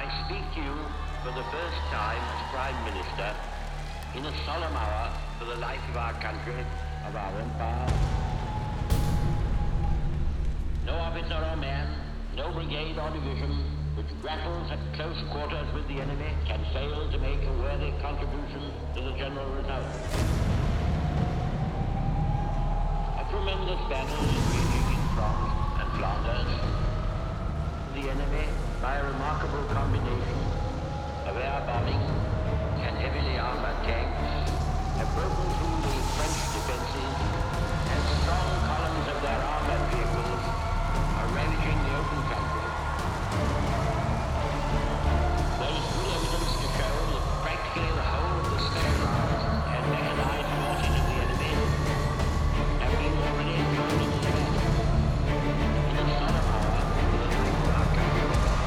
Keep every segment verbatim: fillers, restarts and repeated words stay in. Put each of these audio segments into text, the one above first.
I speak to you for the first time as Prime Minister in a solemn hour for the life of our country, of our empire. No officer or man, no brigade or division which grapples at close quarters with the enemy can fail to make a worthy contribution to the general result. A tremendous battle is raging in France and Flanders. The enemy, by a remarkable combination of air bombing and heavily armored tanks, have broken through the French defenses, and strong columns of their armored vehicles are ravaging the open country. There is good evidence to show that practically the whole of the specialized and mechanized forces of the enemy have been already joined in the battle. In a solemn hour, for the life of our country.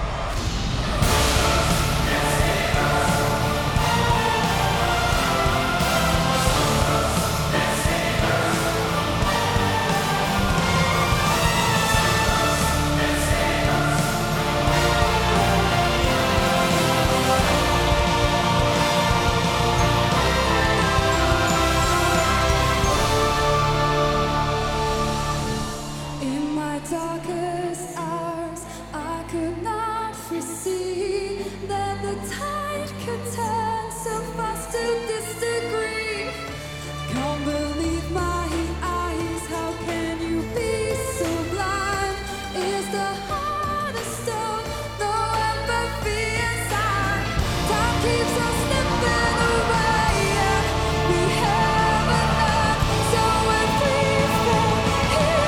Darkest hours, I could not foresee that the tide could turn so fast to this degree. Can't believe my eyes, how can you be so blind? Is the heart of stone, no empathy inside? Time keeps us slipping away, and we haven't learned, so we're free for here.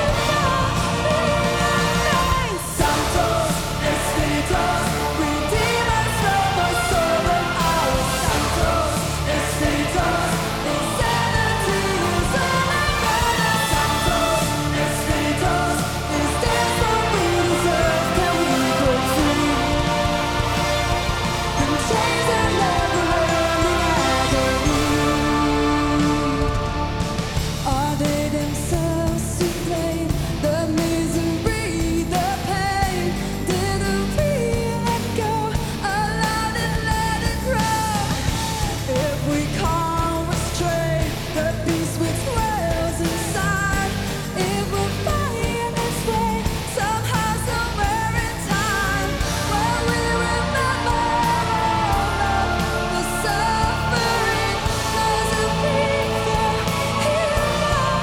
Santos, Espíritus, redeem us from our soul and our Santos, Espíritus, insanity is all around us. Santos, Espíritus, is this what we deserve? Can we break free from chains and never-ending agony? Are they themselves to blame? The misery, the pain. Didn't we let go? Allowed it, let it grow. If we can't restrain the beast which dwells inside, it will find its way somehow, somewhere in time. Where we remember all of the suffering, those who plead for healing.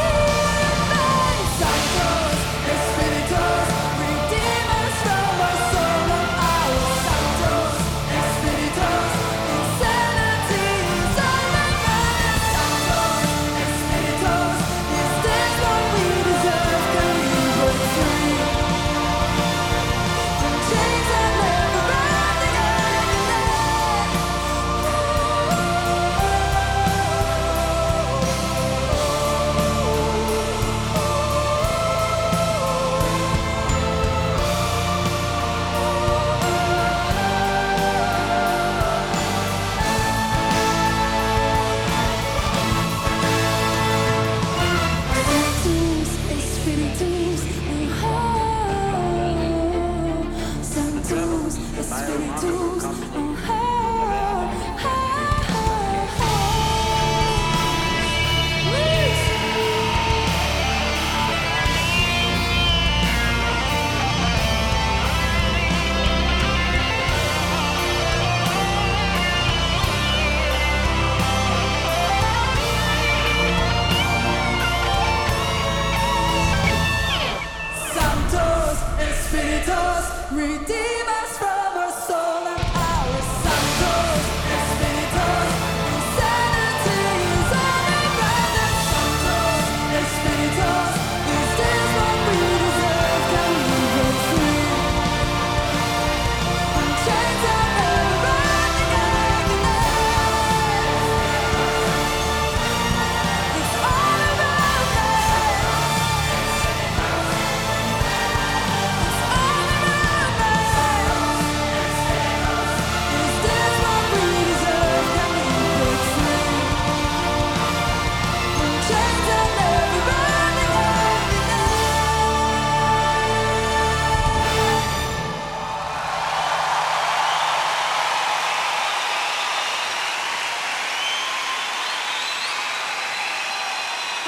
Santos, Espíritus, redeem us from our soul and our Santos, Espíritus, insanity is all around us. Santos, Espíritus, is this what we deserve? Can we break free from chains and never-ending Santos, Espíritus, oh, oh, oh,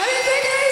Everything